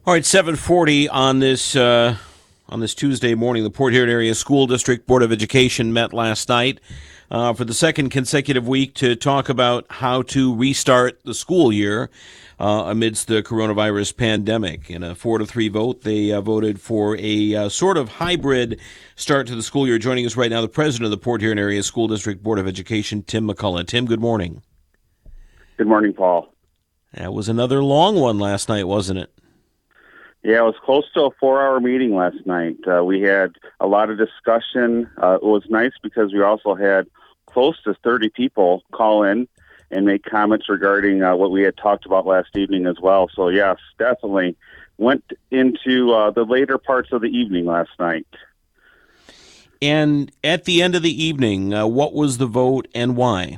All right, 7:40 on this Tuesday morning. The Port Huron Area School District Board of Education met last night for the second consecutive week to talk about how to restart the school year amidst the coronavirus pandemic. In a 4-3 vote, they voted for a sort of hybrid start to the school year. Joining us right now, the president of the Port Huron Area School District Board of Education, Tim McCullough. Tim, good morning. Good morning, Paul. That was another long one last night, wasn't it? Yeah, it was close to a 4-hour meeting last night. We had a lot of discussion. It was nice because we also had close to 30 people call in and make comments regarding what we had talked about last evening as well. So, yes, definitely went into the later parts of the evening last night. And at the end of the evening, what was the vote and why?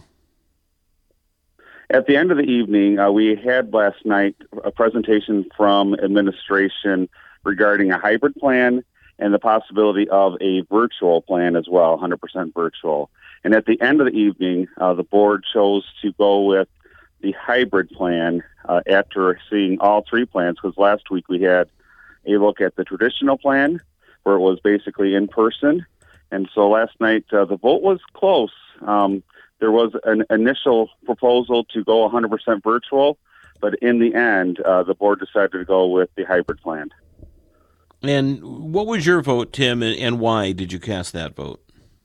At the end of the evening, we had last night a presentation from administration regarding a hybrid plan and the possibility of a virtual plan as well, 100% virtual. And at the end of the evening, the board chose to go with the hybrid plan after seeing all three plans, because last week we had a look at the traditional plan where it was basically in person. And so last night, the vote was close. There was an initial proposal to go 100% virtual, but in the end, the board decided to go with the hybrid plan. And what was your vote, Tim, and why did you cast that vote?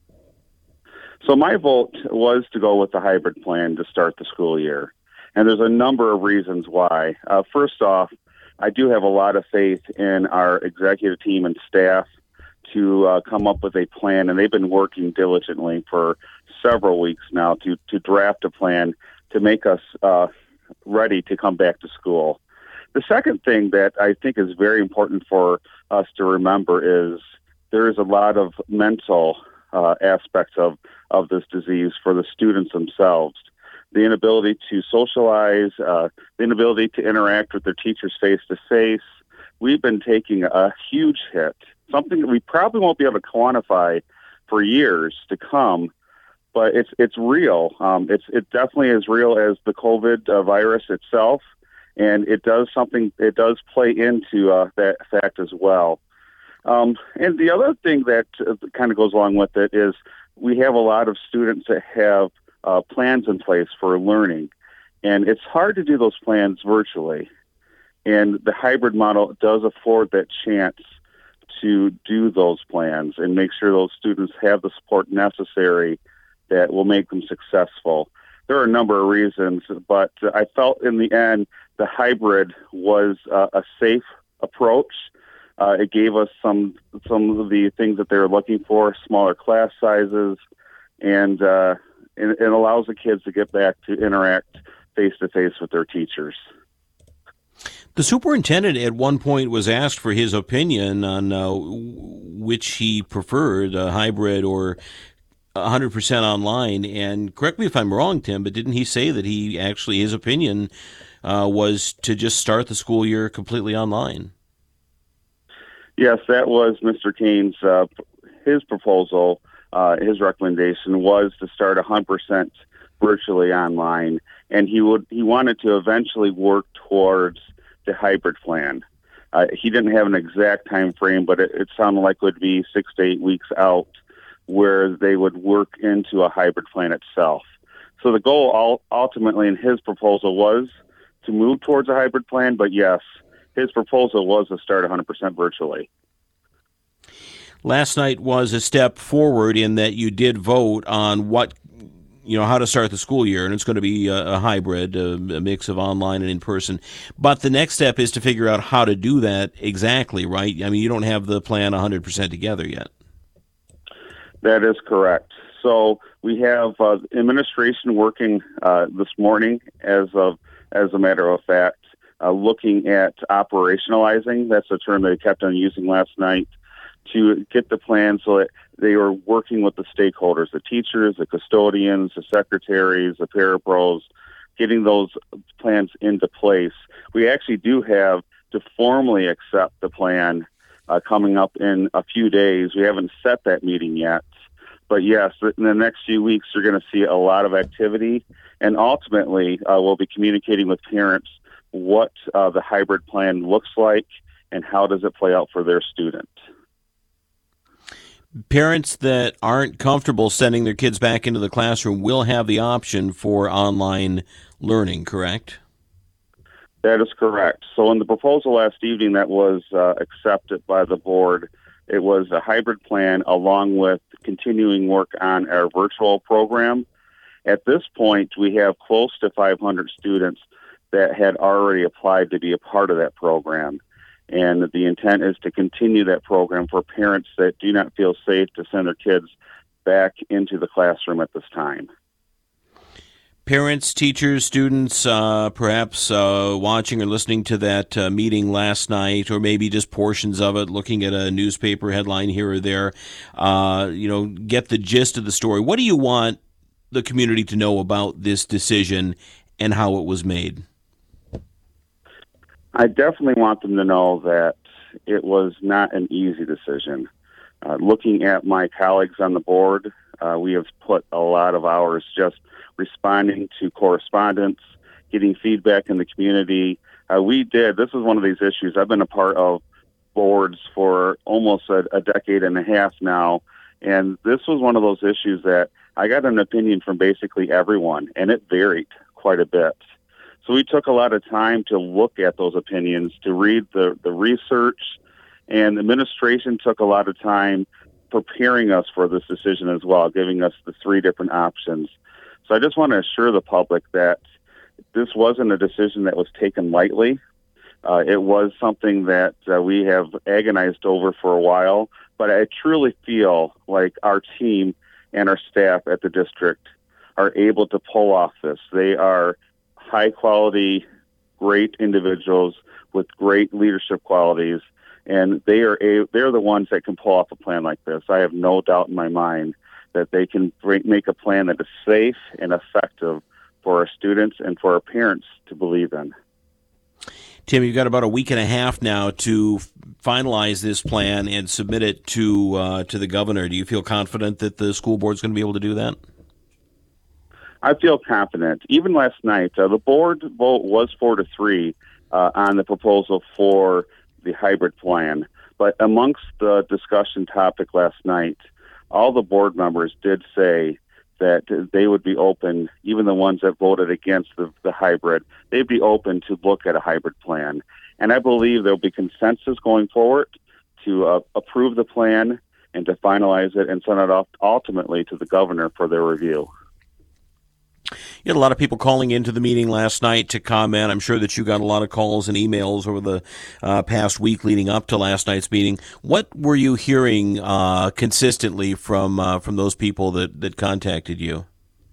So my vote was to go with the hybrid plan to start the school year. And there's a number of reasons why. First off, I do have a lot of faith in our executive team and staff to come up with a plan, and they've been working diligently for several weeks now to draft a plan to make us ready to come back to school. The second thing that I think is very important for us to remember is there is a lot of mental aspects of this disease for the students themselves. The inability to socialize, the inability to interact with their teachers face-to-face. We've been taking a huge hit, something that we probably won't be able to quantify for years to come, but it's real. It definitely is real as the COVID virus itself, and it does play into that fact as well. And the other thing that kind of goes along with it is we have a lot of students that have plans in place for learning, and it's hard to do those plans virtually. And the hybrid model does afford that chance to do those plans and make sure those students have the support necessary that will make them successful. There are a number of reasons, but I felt in the end the hybrid was a safe approach. It gave us some of the things that they were looking for, smaller class sizes, and it allows the kids to get back to interact face-to-face with their teachers. The superintendent at one point was asked for his opinion on which he preferred, a hybrid or 100% online. And correct me if I'm wrong, Tim, but didn't he say that his opinion was to just start the school year completely online? Yes, that was Mr. Kane's, his proposal, his recommendation was to start 100% virtually online. And he wanted to eventually work towards the hybrid plan. He didn't have an exact time frame, but it sounded like it would be 6 to 8 weeks out where they would work into a hybrid plan itself. So the goal ultimately in his proposal was to move towards a hybrid plan, but yes, his proposal was to start 100% virtually. Last night was a step forward in that you did vote on how to start the school year, and it's going to be a hybrid, a mix of online and in person. But the next step is to figure out how to do that exactly, right? I mean, you don't have the plan 100% together yet. That is correct. So we have administration working this morning, as a matter of fact, looking at operationalizing. That's a term they kept on using last night, to get the plan so that they were working with the stakeholders, the teachers, the custodians, the secretaries, the parapros, getting those plans into place. We actually do have to formally accept the plan coming up in a few days. We haven't set that meeting yet. But yes, in the next few weeks, you're going to see a lot of activity. And ultimately, we'll be communicating with parents what the hybrid plan looks like and how does it play out for their student. Parents that aren't comfortable sending their kids back into the classroom will have the option for online learning, correct? That is correct. So in the proposal last evening that was accepted by the board, it was a hybrid plan along with continuing work on our virtual program. At this point, we have close to 500 students that had already applied to be a part of that program. And the intent is to continue that program for parents that do not feel safe to send their kids back into the classroom at this time. Parents, teachers, students, perhaps watching or listening to that meeting last night, or maybe just portions of it, looking at a newspaper headline here or there, get the gist of the story. What do you want the community to know about this decision and how it was made? I definitely want them to know that it was not an easy decision. Looking at my colleagues on the board, we have put a lot of hours just responding to correspondence, getting feedback in the community. This is one of these issues. I've been a part of boards for almost a decade and a half now, and this was one of those issues that I got an opinion from basically everyone, and it varied quite a bit. So we took a lot of time to look at those opinions, to read the research, and the administration took a lot of time preparing us for this decision as well, giving us the three different options. So I just want to assure the public that this wasn't a decision that was taken lightly. It was something that we have agonized over for a while, but I truly feel like our team and our staff at the district are able to pull off this. They are high quality, great individuals with great leadership qualities, and they're the ones that can pull off a plan like this. I have no doubt in my mind that they can make a plan that is safe and effective for our students and for our parents to believe in. Tim, you've got about a week and a half now to finalize this plan and submit it to the governor. Do you feel confident that the school board is going to be able to do that? I feel confident. Even last night, the board vote was 4-3 on the proposal for the hybrid plan. But amongst the discussion topic last night, all the board members did say that they would be open, even the ones that voted against the hybrid, they'd be open to look at a hybrid plan. And I believe there'll be consensus going forward to approve the plan and to finalize it and send it off ultimately to the governor for their review. You had a lot of people calling into the meeting last night to comment. I'm sure that you got a lot of calls and emails over the past week leading up to last night's meeting. What were you hearing consistently from those people that contacted you?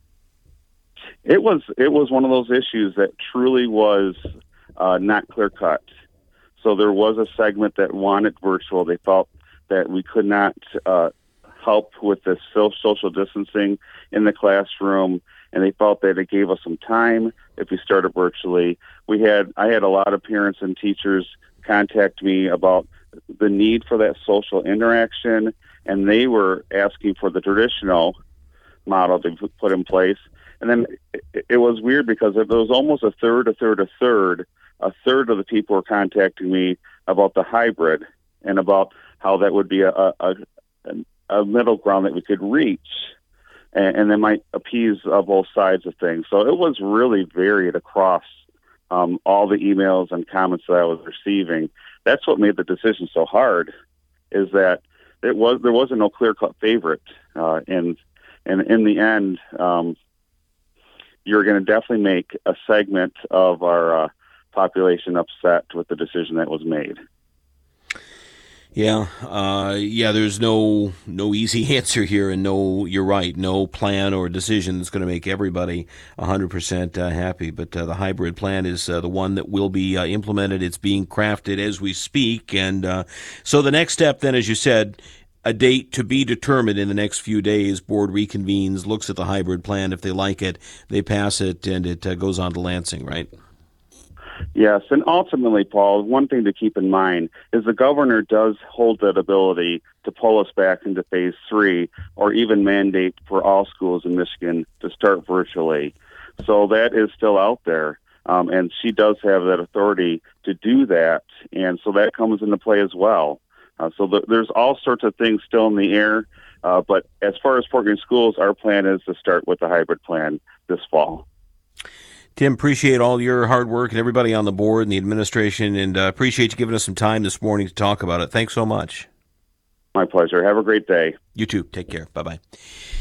It was one of those issues that truly was not clear cut. So there was a segment that wanted virtual. They felt that we could not help with the social distancing in the classroom, and they felt that it gave us some time if we started virtually. I had a lot of parents and teachers contact me about the need for that social interaction, and they were asking for the traditional model to put in place. And then it was weird because it was almost a third of the people were contacting me about the hybrid and about how that would be a middle ground that we could reach, and that might appease both sides of things. So it was really varied across all the emails and comments that I was receiving. That's what made the decision so hard, is that there wasn't no clear-cut favorite, and in the end, you're going to definitely make a segment of our population upset with the decision that was made. Yeah, there's no easy answer here, and you're right, no plan or decision that's going to make everybody 100% happy. But the hybrid plan is the one that will be implemented. It's being crafted as we speak. And so the next step then, as you said, a date to be determined in the next few days. Board reconvenes, looks at the hybrid plan. If they like it, they pass it, and it goes on to Lansing, right? Yes, and ultimately, Paul, one thing to keep in mind is the governor does hold that ability to pull us back into phase 3 or even mandate for all schools in Michigan to start virtually. So that is still out there. and she does have that authority to do that, and so that comes into play as well. There's all sorts of things still in the air, but as far as Fort Greene Schools, our plan is to start with the hybrid plan this fall. Tim, appreciate all your hard work and everybody on the board and the administration, and appreciate you giving us some time this morning to talk about it. Thanks so much. My pleasure. Have a great day. You too. Take care. Bye-bye.